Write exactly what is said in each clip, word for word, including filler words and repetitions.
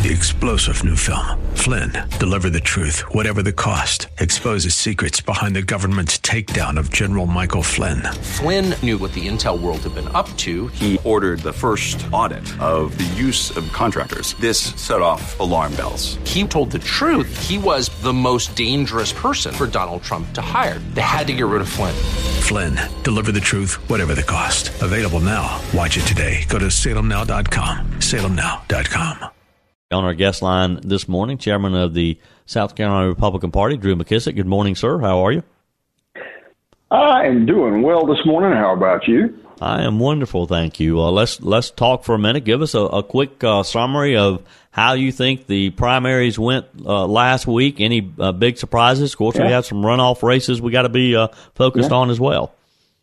the explosive new film, Flynn, Deliver the Truth, Whatever the Cost, exposes secrets behind the government's takedown of General Michael Flynn. Flynn knew what the intel world had been up to. He ordered the first audit of the use of contractors. This set off alarm bells. He told the truth. He was the most dangerous person for Donald Trump to hire. They had to get rid of Flynn. Flynn, Deliver the Truth, Whatever the Cost. Available now. Watch it today. Go to salem now dot com. salem now dot com. On our guest line this morning, Chairman of the South Carolina Republican Party, Drew McKissick. Good morning, sir. How are you? I am doing well this morning. How about you? I am wonderful, thank you. Uh, let's let's talk for a minute. Give us a, a quick uh, summary of how you think the primaries went uh, last week. Any uh, big surprises? Of course, yeah. we have some runoff races we got to be uh, focused yeah. on as well.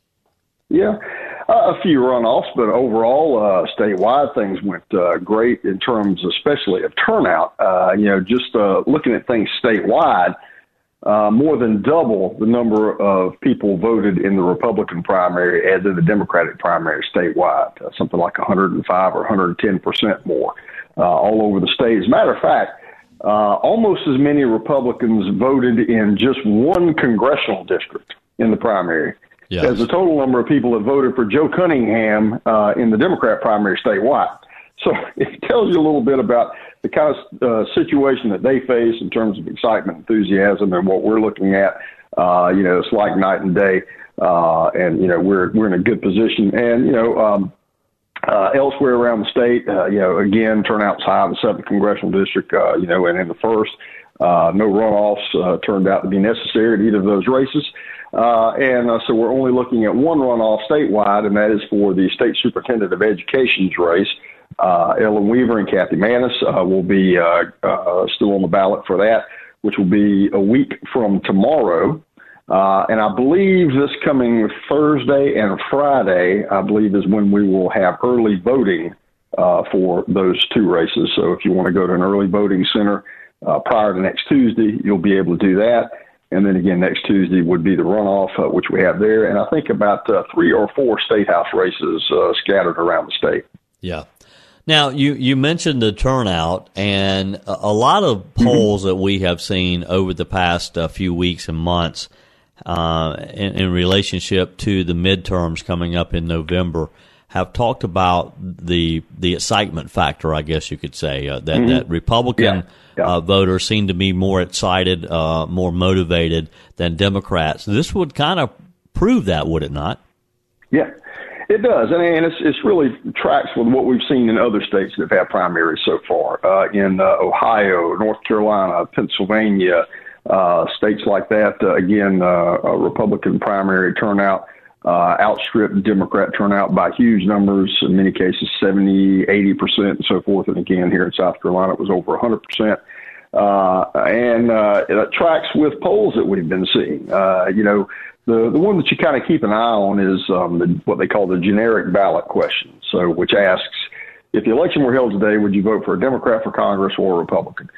Yeah. Uh, a few runoffs, but overall, uh, statewide, things went uh, great in terms, especially of turnout. Uh, you know, just uh, looking at things statewide, uh, more than double the number of people voted in the Republican primary as in the Democratic primary statewide, uh, something like one hundred five or one hundred ten percent more uh, all over the state. As a matter of fact, uh, almost as many Republicans voted in just one congressional district in the primary. Yes. As the total number of people that voted for Joe Cunningham uh, in the Democrat primary statewide. So it tells you a little bit about the kind of uh, situation that they face in terms of excitement, enthusiasm, and what we're looking at. Uh, you know, it's like night and day, uh, and you know we're we're in a good position. And you know, um, uh, elsewhere around the state, uh, you know, again, turnout's high in the seventh congressional district. Uh, you know, and in the first, uh, no runoffs uh, turned out to be necessary in either of those races. Uh, and uh, so we're only looking at one runoff statewide, and that is for the state superintendent of education's race. Uh, Ellen Weaver and Kathy Manis uh, will be uh, uh, still on the ballot for that, which will be a week from tomorrow. Uh, and I believe this coming Thursday and Friday, I believe, is when we will have early voting uh, for those two races. So if you want to go to an early voting center uh, prior to next Tuesday, you'll be able to do that. And then again, next Tuesday would be the runoff, uh, which we have there. And I think about uh, three or four state house races uh, scattered around the state. Yeah. Now, you, you mentioned the turnout, and a, a lot of polls mm-hmm. that we have seen over the past uh, few weeks and months uh, in, in relationship to the midterms coming up in November have talked about the the excitement factor, I guess you could say, uh, that, mm-hmm. that Republican yeah. Yeah. Uh, voters seem to be more excited, uh, more motivated than Democrats. This would kind of prove that, would it not? Yeah, it does. And, and it's, it's really tracks with what we've seen in other states that have had primaries so far. Uh, in uh, Ohio, North Carolina, Pennsylvania, uh, states like that, uh, again, uh, a Republican primary turnout uh, outstripped Democrat turnout by huge numbers, in many cases seventy, eighty percent and so forth. And again, here in South Carolina, it was over one hundred percent. Uh, and uh, it tracks with polls that we've been seeing. Uh, you know, the, the one that you kind of keep an eye on is um, the, what they call the generic ballot question. So, which asks, if the election were held today, would you vote for a Democrat for Congress or a Republican?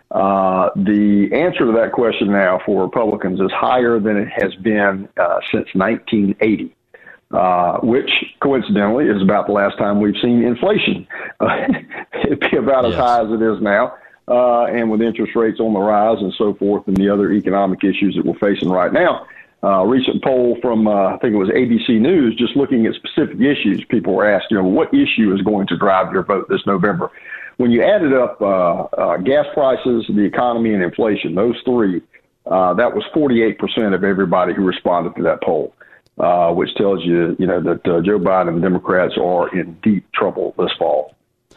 Uh, the answer to that question now for Republicans is higher than it has been uh, since nineteen eighty. Uh, which coincidentally is about the last time we've seen inflation. Uh, it'd be about yes. as high as it is now. Uh, and with interest rates on the rise and so forth and the other economic issues that we're facing right now. Uh, a recent poll from, uh, I think it was A B C News, just looking at specific issues, people were asked, you know, what issue is going to drive your vote this November? When you added up uh, uh, gas prices, the economy, and inflation, those three, uh, that was forty-eight percent of everybody who responded to that poll. Uh, which tells you, you know, that uh, Joe Biden and the Democrats are in deep trouble this fall.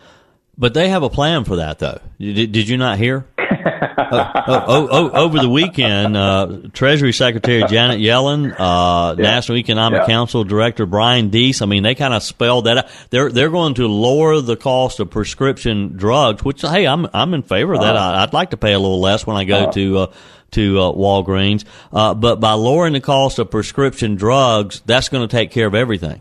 But they have a plan for that, though. Did, did you not hear? oh, oh, oh, over the weekend, uh, Treasury Secretary Janet Yellen, uh, yeah. National Economic yeah. Council Director Brian Deese, I mean, they kind of spelled that out. They're they're going to lower the cost of prescription drugs, which, hey, I'm I'm in favor of that. Uh, I'd like to pay a little less when I go uh, to uh, to uh, Walgreens. Uh, but by lowering the cost of prescription drugs, that's going to take care of everything.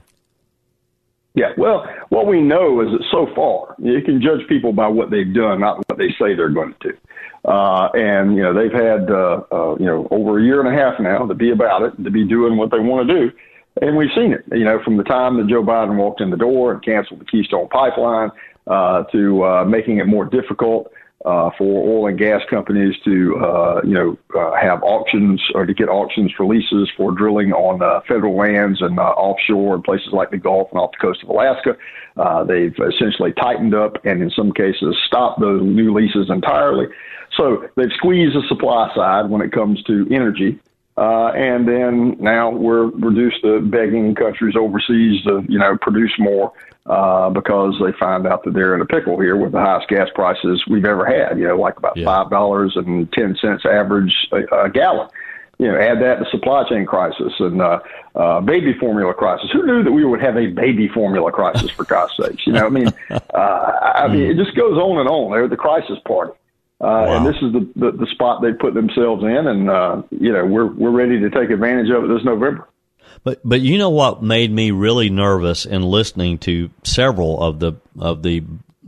Yeah, well, what we know is that so far, you can judge people by what they've done, not what they say they're going to do. Uh, and, you know, they've had, uh, uh, you know, over a year and a half now to be about it, to be doing what they want to do. And we've seen it, you know, from the time that Joe Biden walked in the door and canceled the Keystone Pipeline, uh, to uh, making it more difficult uh, for oil and gas companies to, uh, you know, uh, have auctions or to get auctions for leases for drilling on uh, federal lands and uh, offshore in places like the Gulf and off the coast of Alaska. Uh, they've essentially tightened up and in some cases stopped those new leases entirely. So they've squeezed the supply side when it comes to energy. Uh, and then now we're reduced to begging countries overseas to, you know, produce more uh, because they find out that they're in a pickle here with the highest gas prices we've ever had, you know, like about yeah. five dollars and ten cents average a, a gallon. You know, add that to supply chain crisis and uh, uh, baby formula crisis. Who knew that we would have a baby formula crisis, for God's sakes? You know, I mean, uh, I mean, it just goes on and on. They're the crisis party. Uh, wow. And this is the, the, the spot they put themselves in, and uh, you know we're we're ready to take advantage of it this November. But but you know what made me really nervous in listening to several of the of the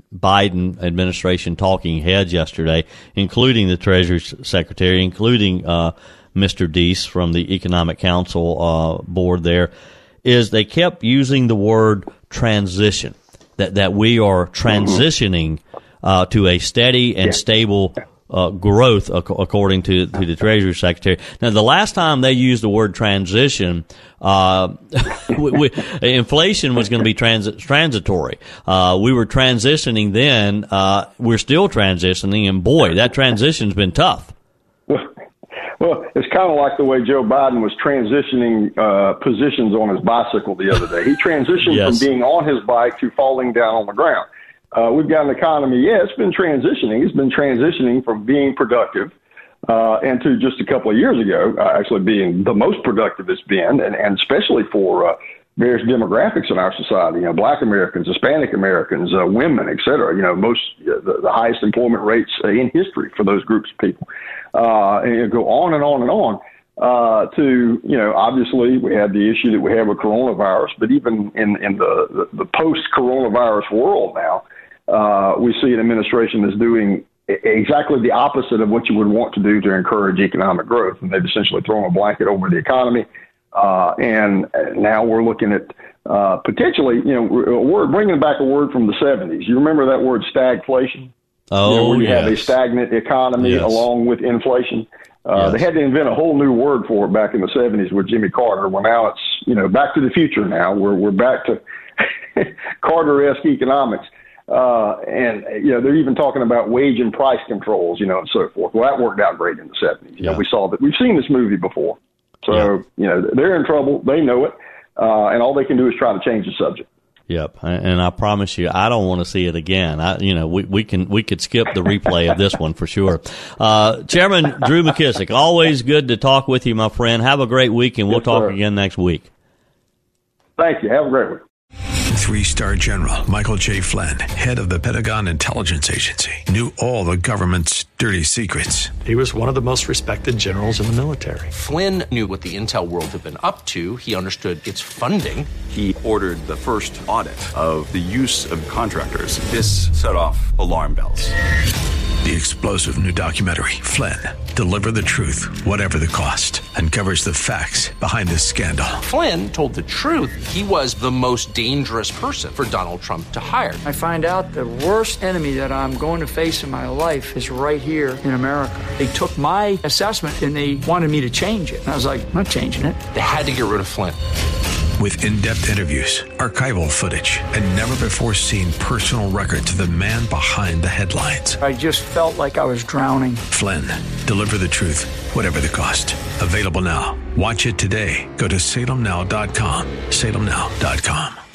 Biden administration talking heads yesterday, including the Treasury Secretary, including uh, Mister Deese from the Economic Council uh, board. There is they kept using the word transition, that that we are transitioning. Mm-hmm. Uh, to a steady and yeah. stable uh, growth, ac- according to, to the Treasury Secretary. Now, the last time they used the word transition, uh, we, we, inflation was going to be trans- transitory. Uh, we were transitioning then. Uh, we're still transitioning, and boy, that transition's been tough. Well, well it's kind of like the way Joe Biden was transitioning uh, positions on his bicycle the other day. He transitioned yes. from being on his bike to falling down on the ground. Uh, we've got an economy, yeah, it's been transitioning. It's been transitioning from being productive uh, and to just a couple of years ago, uh, actually being the most productive it's been, and, and especially for uh, various demographics in our society, you know, Black Americans, Hispanic Americans, uh, women, et cetera, you know, most uh, the, the highest employment rates uh, in history for those groups of people. Uh, and you go on and on and on. Uh, to, you know, obviously we had the issue that we have with coronavirus, but even in, in the, the, the post-coronavirus world now, uh, we see an administration that's doing exactly the opposite of what you would want to do to encourage economic growth. And they've essentially thrown a blanket over the economy. Uh, and now we're looking at uh, potentially, you know, a word, bringing back a word from the seventies. You remember that word stagflation? Oh, you know, where you yes. have a stagnant economy yes. along with inflation. Uh, yes. They had to invent a whole new word for it back in the seventies with Jimmy Carter. Well, now it's, you know, back to the future now. We're, we're back to Carter-esque economics. Uh, and, you know, they're even talking about wage and price controls, you know, and so forth. Well, that worked out great in the seventies. You yeah. know, we saw that. We've seen this movie before. So, yeah. you know, they're in trouble. They know it. Uh, and all they can do is try to change the subject. Yep, and I promise you, I don't want to see it again. I, you know, we, we can we could skip the replay of this one for sure. Uh, Chairman Drew McKissick, always good to talk with you, my friend. Have a great week, and we'll yes, talk sir. again next week. Thank you. Have a great week. Three-star General Michael J. Flynn, head of the Pentagon Intelligence Agency, knew all the government's dirty secrets. He was one of the most respected generals in the military. Flynn knew what the intel world had been up to. He understood its funding. He ordered the first audit of the use of contractors. This set off alarm bells. The explosive new documentary, Flynn, Deliver the Truth, Whatever the Cost, uncovers the facts behind this scandal. Flynn told the truth. He was the most dangerous person for Donald Trump to hire. I find out the worst enemy that I'm going to face in my life is right here in America. They took my assessment and they wanted me to change it. And I was like, I'm not changing it. They had to get rid of Flynn. With in-depth interviews, archival footage, and never-before-seen personal records of the man behind the headlines. I just felt like I was drowning. Flynn, Deliver the Truth, Whatever the Cost. Available now. Watch it today. Go to salem now dot com. salem now dot com.